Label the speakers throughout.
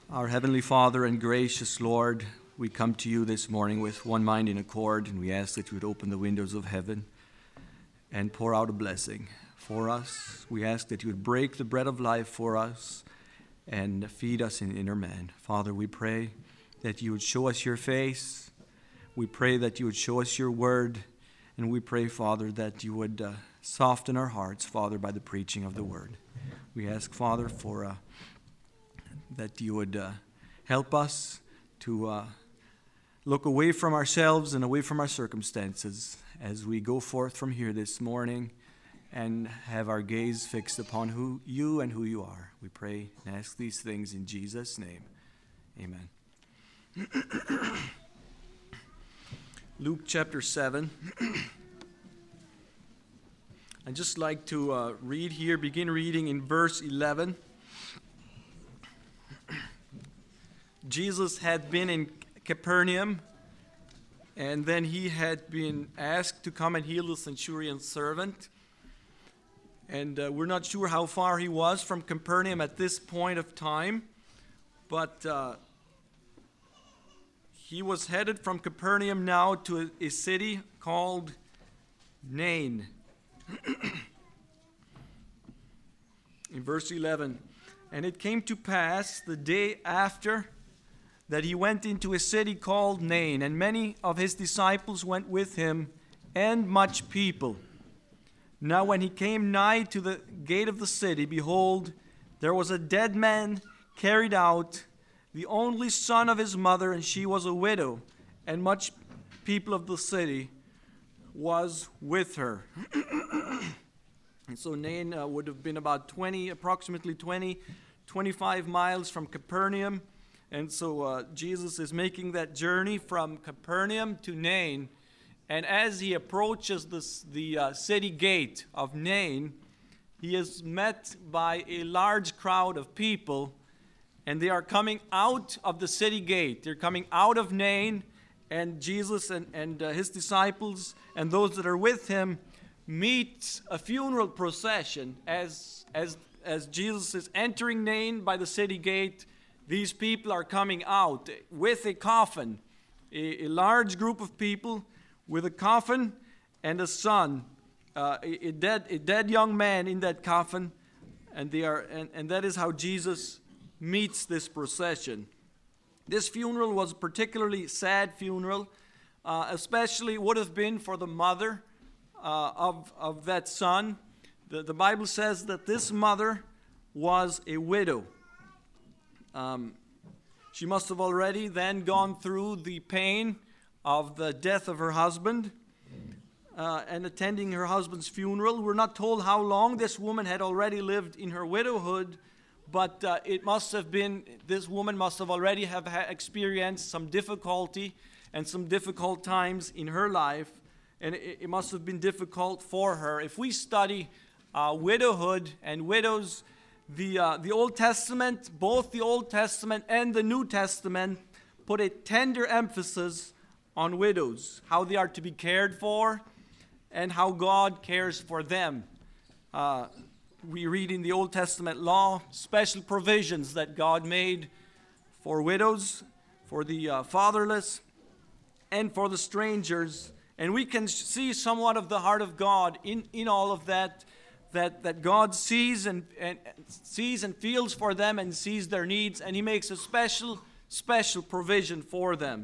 Speaker 1: Our Heavenly Father and gracious Lord, we come to you this morning with one mind in accord, and we ask that you would open the windows of heaven and pour out a blessing for us. We ask that you would break the bread of life for us and feed us in inner man. Father, we pray that you would show us your face. We pray that you would show us your word, and we pray, Father, that you would soften our hearts, Father, by the preaching of the word. We ask, Father, for that you would help us to look away from ourselves and away from our circumstances as we go forth from here this morning and have our gaze fixed upon who you and who you are. We pray and ask these things in Jesus' name. Amen. Luke chapter 7. I'd just like to read here, begin reading in verse 11. Jesus had been in Capernaum, and then he had been asked to come and heal the centurion's servant. And we're not sure how far he was from Capernaum at this point of time, but he was headed from Capernaum now to a city called Nain. In verse 11, and it came to pass the day after that he went into a city called Nain, and many of his disciples went with him, and much people. Now when he came nigh to the gate of the city, behold, there was a dead man carried out, the only son of his mother, and she was a widow, and much people of the city was with her. And so Nain would have been about approximately 25 miles from Capernaum. And so Jesus is making that journey from Capernaum to Nain. And as he approaches the city gate of Nain, he is met by a large crowd of people. And they are coming out of the city gate. They're coming out of Nain. And Jesus and his disciples and those that are with him meet a funeral procession. As Jesus is entering Nain by the city gate, these people are coming out with a coffin, a large group of people with a coffin and a son, a dead young man in that coffin, and that is how Jesus meets this procession. This funeral was a particularly sad funeral, especially would have been for the mother of that son. The Bible says that this mother was a widow. She must have already then gone through the pain of the death of her husband and attending her husband's funeral. We're not told how long this woman had already lived in her widowhood, but it must have been, this woman must have already have experienced some difficulty and some difficult times in her life, and it must have been difficult for her. If we study widowhood and widows, the Old Testament, both the Old Testament and the New Testament, put a tender emphasis on widows, how they are to be cared for, and how God cares for them. We read in the Old Testament law special provisions that God made for widows, for the fatherless, and for the strangers. And we can see somewhat of the heart of God in all of that God sees and feels for them and sees their needs, and He makes a special provision for them.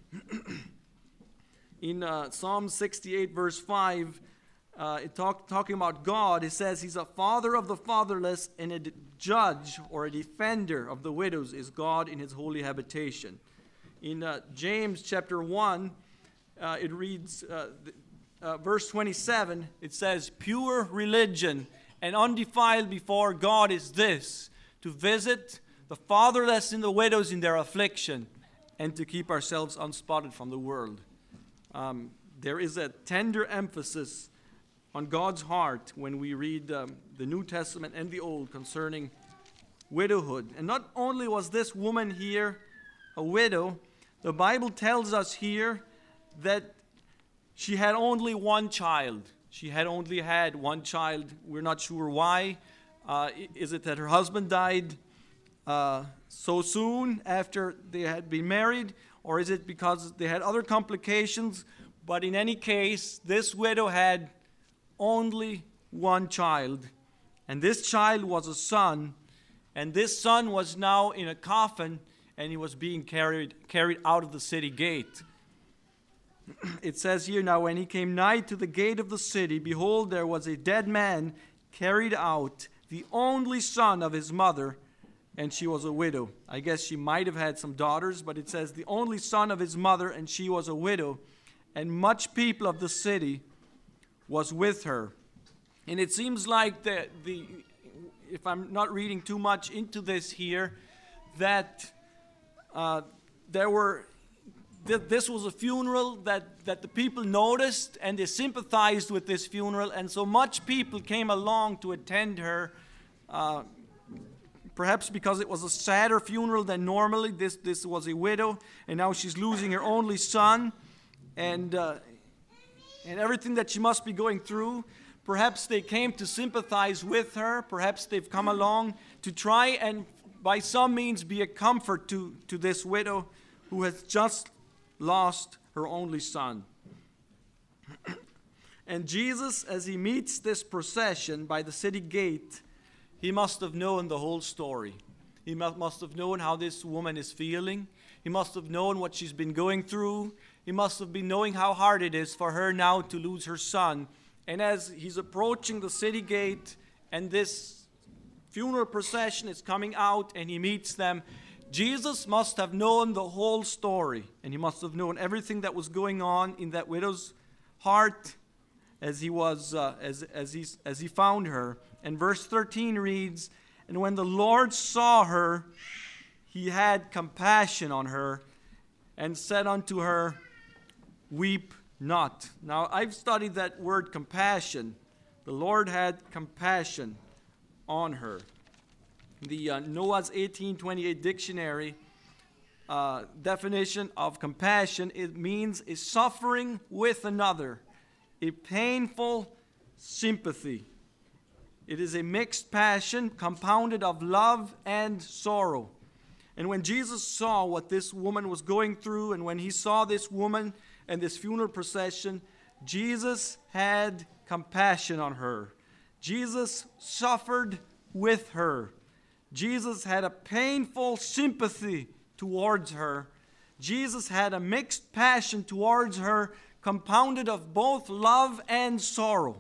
Speaker 1: In Psalm 68, verse 5, talking about God, it says He's a father of the fatherless and a judge or a defender of the widows is God in His holy habitation. In James chapter 1, it reads, verse 27, it says, pure religion and undefiled before God is this, to visit the fatherless and the widows in their affliction, and to keep ourselves unspotted from the world. There is a tender emphasis on God's heart when we read the New Testament and the Old concerning widowhood. And not only was this woman here a widow, the Bible tells us here that she had only one child. She had only had one child. We're not sure why. Is it that her husband died? so soon after they had been married, or is it because they had other complications? But in any case, this widow had only one child, and this child was a son, and this son was now in a coffin, and he was being carried out of the city gate. It says here, now when he came nigh to the gate of the city, behold, there was a dead man carried out, the only son of his mother, and she was a widow. I guess she might have had some daughters, but it says the only son of his mother, and she was a widow, and much people of the city was with her. And it seems like if I'm not reading too much into this here, that this was a funeral that the people noticed, and they sympathized with this funeral, and so much people came along to attend her, perhaps because it was a sadder funeral than normally. This was a widow, and now she's losing her only son, and everything that she must be going through. Perhaps they came to sympathize with her. Perhaps they've come along to try and by some means be a comfort to this widow who has just lost her only son. And Jesus, as he meets this procession by the city gate, he must have known the whole story. He must have known how this woman is feeling. He must have known what she's been going through. He must have been knowing how hard it is for her now to lose her son. And as he's approaching the city gate and this funeral procession is coming out and he meets them, Jesus must have known the whole story, and he must have known everything that was going on in that widow's heart as he found her. And verse 13 reads, "And when the Lord saw her, he had compassion on her, and said unto her, Weep not." Now, I've studied that word compassion. The Lord had compassion on her. The Noah's 1828 dictionary definition of compassion, it means a suffering with another, a painful sympathy. It is a mixed passion compounded of love and sorrow. And when Jesus saw what this woman was going through, and when he saw this woman and this funeral procession, Jesus had compassion on her. Jesus suffered with her. Jesus had a painful sympathy towards her. Jesus had a mixed passion towards her, compounded of both love and sorrow.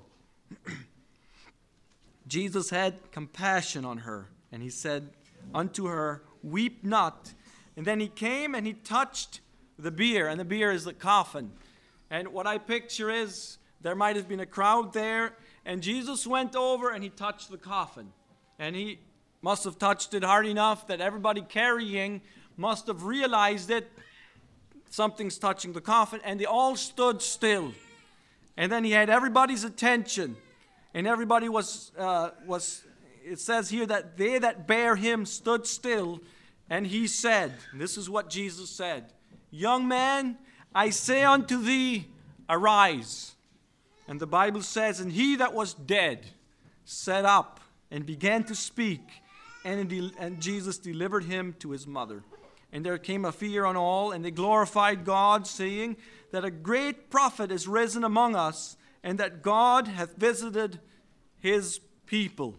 Speaker 1: Jesus had compassion on her, and he said unto her, Weep not. And then he came and he touched the bier, and the bier is the coffin. And what I picture is there might have been a crowd there, and Jesus went over and he touched the coffin. And he must have touched it hard enough that everybody carrying must have realized it. Something's touching the coffin, and they all stood still. And then he had everybody's attention, and everybody was it says here that they that bear him stood still, and he said, this is what Jesus said, Young man, I say unto thee, arise. And the Bible says, and he that was dead sat up and began to speak, and Jesus delivered him to his mother. And there came a fear on all, and they glorified God, saying that a great prophet is risen among us, and that God hath visited his people.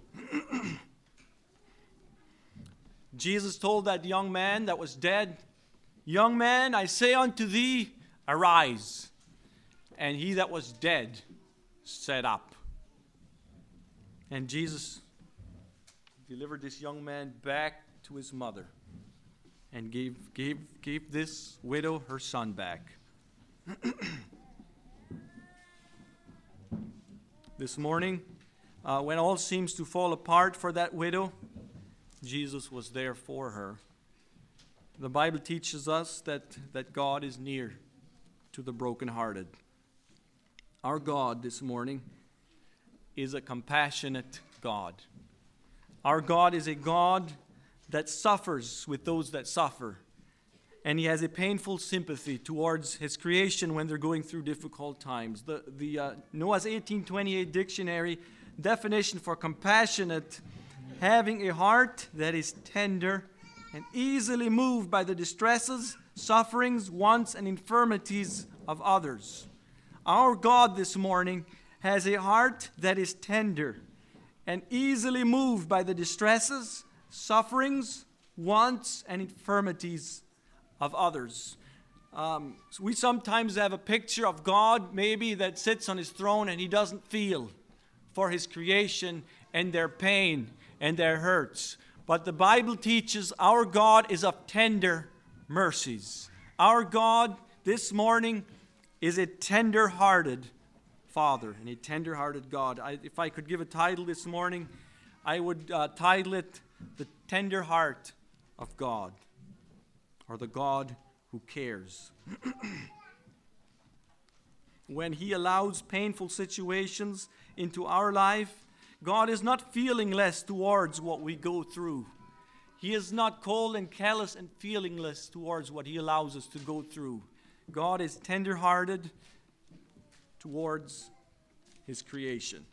Speaker 1: Jesus told that young man that was dead, Young man, I say unto thee, arise. And he that was dead sat up. And Jesus delivered this young man back to his mother and gave this widow her son back. This morning, when all seems to fall apart for that widow, Jesus was there for her. The Bible teaches us that God is near to the brokenhearted. Our God this morning is a compassionate God. Our God is a God that suffers with those that suffer. And he has a painful sympathy towards his creation when they're going through difficult times. The Noah's 1828 dictionary definition for compassionate, having a heart that is tender and easily moved by the distresses, sufferings, wants, and infirmities of others. Our God this morning has a heart that is tender and easily moved by the distresses, sufferings, wants, and infirmities of others. We sometimes have a picture of God maybe that sits on his throne and he doesn't feel for his creation and their pain and their hurts. But the Bible teaches our God is of tender mercies. Our God this morning is a tender-hearted Father and a tender-hearted God. If I could give a title this morning, I would title it The Tender Heart of God, or The God Who Cares. When he allows painful situations into our life, God is not feeling less towards what we go through. He is not cold and callous and feelingless towards what he allows us to go through. God is tender-hearted towards his creation.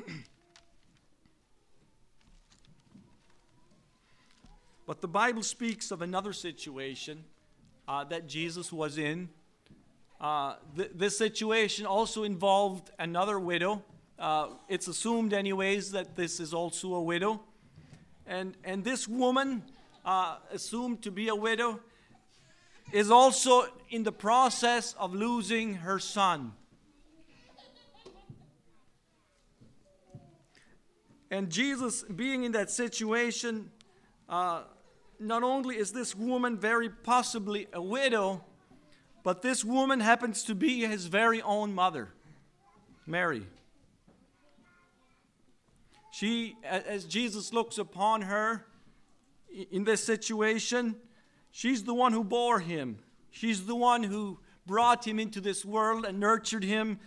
Speaker 1: But the Bible speaks of another situation that Jesus was in. This situation also involved another widow. It's assumed anyways that this is also a widow. And this woman, assumed to be a widow, is also in the process of losing her son. And Jesus, being in that situation, not only is this woman very possibly a widow, but this woman happens to be his very own mother, Mary. She, as Jesus looks upon her in this situation, she's the one who bore him. She's the one who brought him into this world and nurtured him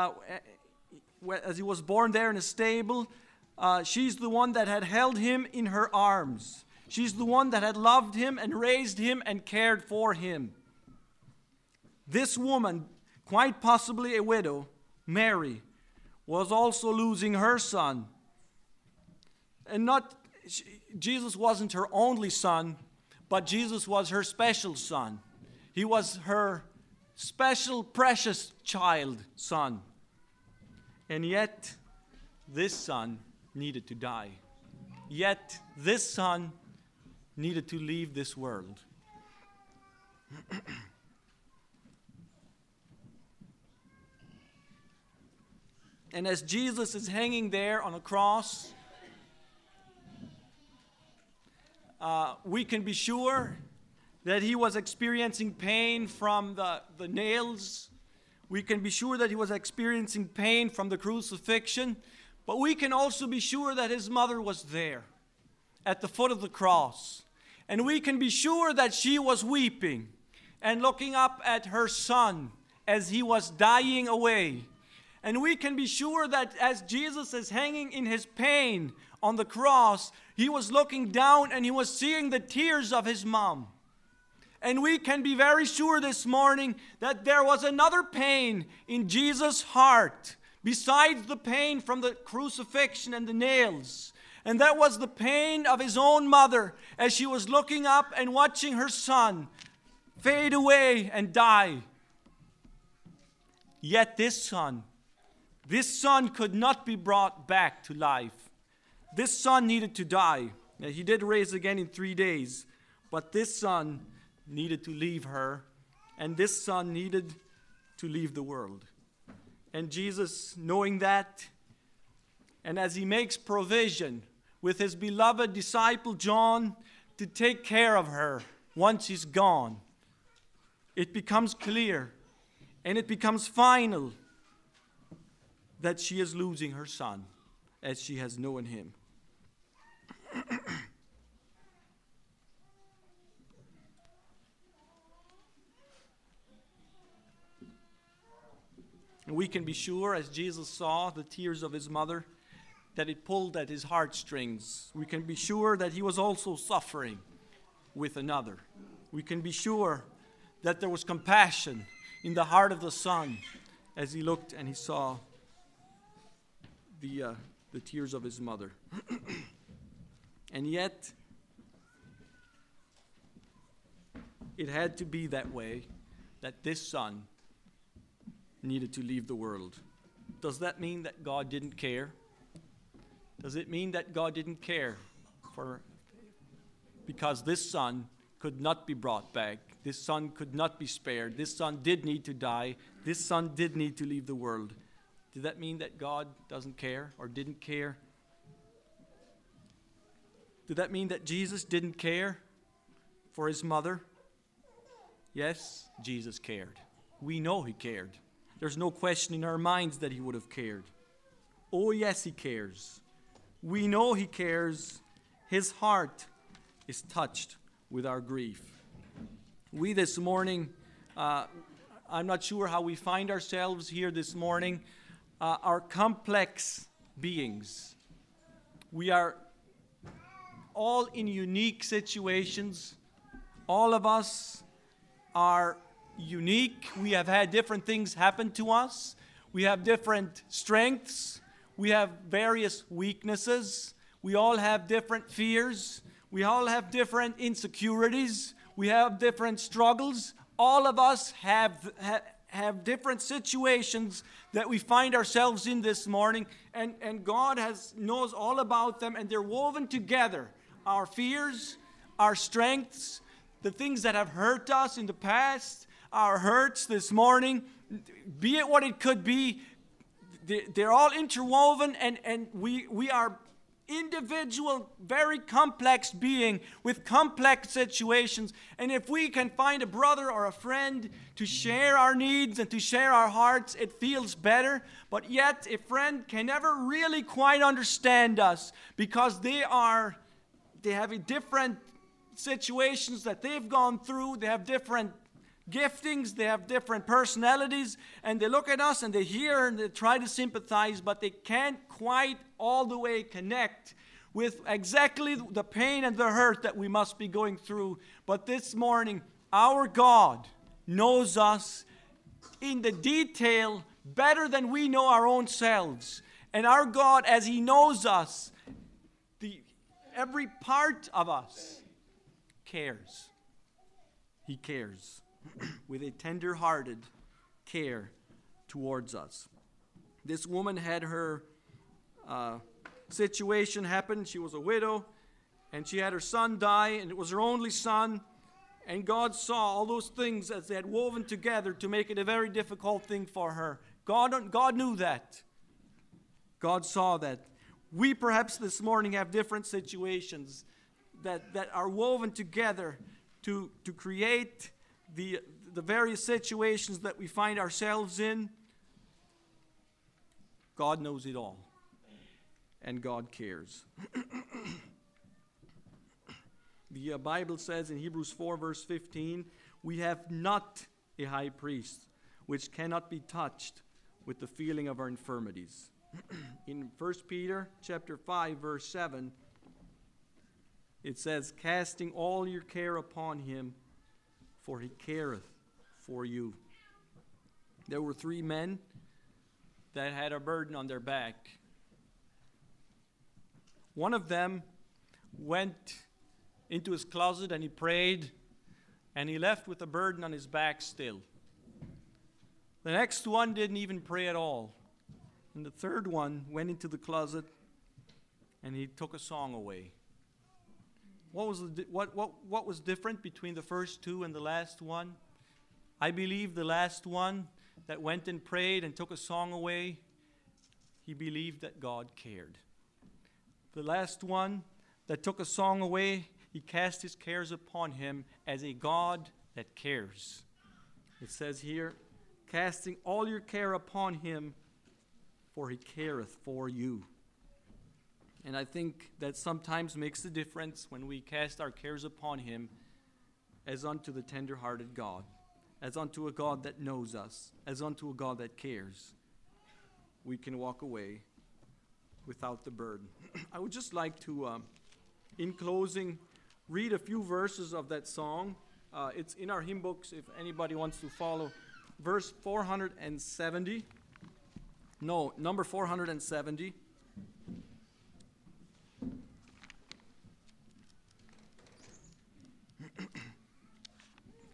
Speaker 1: as he was born there in a stable. She's the one that had held him in her arms. She's the one that had loved him and raised him and cared for him. This woman, quite possibly a widow, Mary, was also losing her son. And Jesus wasn't her only son, but Jesus was her special son. He was her special, precious child son. And yet, this son needed to die. Yet, this son needed to leave this world. And as Jesus is hanging there on a cross, we can be sure that he was experiencing pain from the nails. We can be sure that he was experiencing pain from the crucifixion. But we can also be sure that his mother was there at the foot of the cross. And we can be sure that she was weeping and looking up at her son as he was dying away. And we can be sure that as Jesus is hanging in his pain on the cross, he was looking down and he was seeing the tears of his mom. And we can be very sure this morning that there was another pain in Jesus' heart besides the pain from the crucifixion and the nails. And that was the pain of his own mother as she was looking up and watching her son fade away and die. Yet this son could not be brought back to life. This son needed to die. Now, he did rise again in 3 days, but this son needed to leave her, and this son needed to leave the world. And Jesus, knowing that, and as he makes provision with his beloved disciple John to take care of her once he's gone, it becomes clear and it becomes final that she is losing her son as she has known him. We can be sure, as Jesus saw the tears of his mother, that it pulled at his heartstrings. We can be sure that he was also suffering with another. We can be sure that there was compassion in the heart of the son as he looked and he saw the tears of his mother. And yet, it had to be that way, that this son needed to leave the world. Does that mean that God didn't care? Does it mean that God didn't care because this son could not be brought back? This son could not be spared. This son did need to die. This son did need to leave the world. Did that mean that God doesn't care or didn't care? Did that mean that Jesus didn't care for his mother? Yes, Jesus cared. We know he cared. There's no question in our minds that he would have cared. Oh, yes, he cares. We know he cares. His heart is touched with our grief. We this morning, I'm not sure how we find ourselves here this morning, are complex beings. We are all in unique situations. All of us are unique. We have had different things happen to us. We have different strengths. We have various weaknesses. We all have different fears. We all have different insecurities. We have different struggles. All of us have different situations that we find ourselves in this morning, and God knows all about them, and they're woven together. Our fears, our strengths, the things that have hurt us in the past, our hurts this morning, be it what it could be, they're all interwoven, and we are individual, very complex being with complex situations. And if we can find a brother or a friend to share our needs and to share our hearts, it feels better. But yet, a friend can never really quite understand us because they have different situations that they've gone through. They have different giftings, they have different personalities, and they look at us and they hear and they try to sympathize, but they can't quite all the way connect with exactly the pain and the hurt that we must be going through. But this morning, our God knows us in the detail better than we know our own selves. And our God, as He knows us, every part of us cares. He cares with a tender-hearted care towards us. This woman had her situation happen. She was a widow, and she had her son die, and it was her only son. And God saw all those things as they had woven together to make it a very difficult thing for her. God knew that. God saw that. We perhaps this morning have different situations that are woven together to create the various situations that we find ourselves in. God knows it all, and God cares. The Bible says in Hebrews 4 verse 15, we have not a high priest which cannot be touched with the feeling of our infirmities. In 1 Peter chapter 5 verse 7, it says, casting all your care upon him, for he careth for you. There were 3 men that had a burden on their back. One of them went into his closet and he prayed, and he left with a burden on his back still. The next one didn't even pray at all. And the third one went into the closet and he took a song away. What was different between the first 2 and the last one? I believe the last one that went and prayed and took a song away, he believed that God cared. The last one that took a song away, he cast his cares upon him as a God that cares. It says here, casting all your care upon him, for he careth for you. And I think that sometimes makes the difference when we cast our cares upon him as unto the tender-hearted God, as unto a God that knows us, as unto a God that cares. We can walk away without the burden. I would just like to, in closing, read a few verses of that song. It's in our hymn books if anybody wants to follow. Verse 470. No, number 470.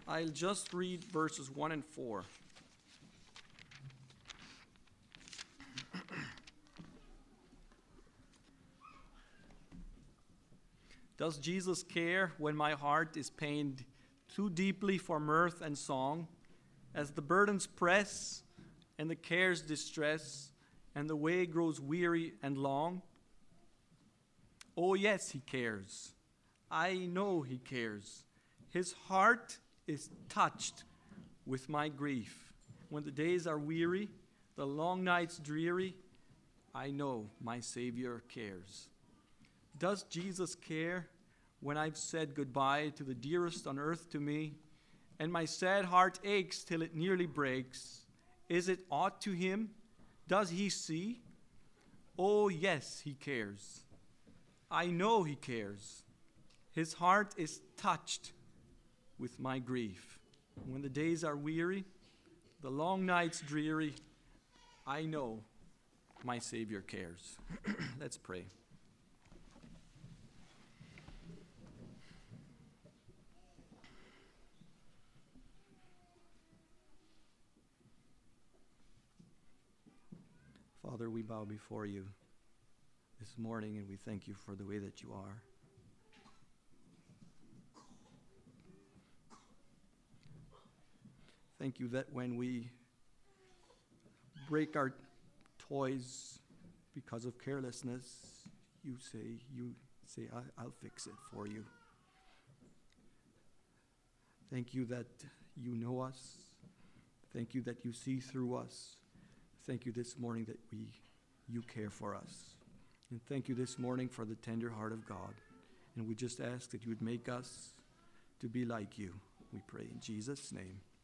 Speaker 1: I'll just read verses 1 and 4. Does Jesus care when my heart is pained too deeply for mirth and song, as the burdens press and the cares distress, and the way grows weary and long? Oh yes, he cares. I know he cares. His heart is touched with my grief. When the days are weary, the long nights dreary, I know my Savior cares. Does Jesus care when I've said goodbye to the dearest on earth to me, and my sad heart aches till it nearly breaks? Is it aught to him? Does he see? Oh yes, he cares. I know he cares. His heart is touched with my grief. When the days are weary, the long nights dreary, I know my Savior cares. Let's pray. Father, we bow before you this morning, and we thank you for the way that you are. Thank you that when we break our toys because of carelessness, you say, I'll fix it for you. Thank you that you know us. Thank you that you see through us. Thank you this morning that you care for us. And thank you this morning for the tender heart of God. And we just ask that you would make us to be like you. We pray in Jesus' name.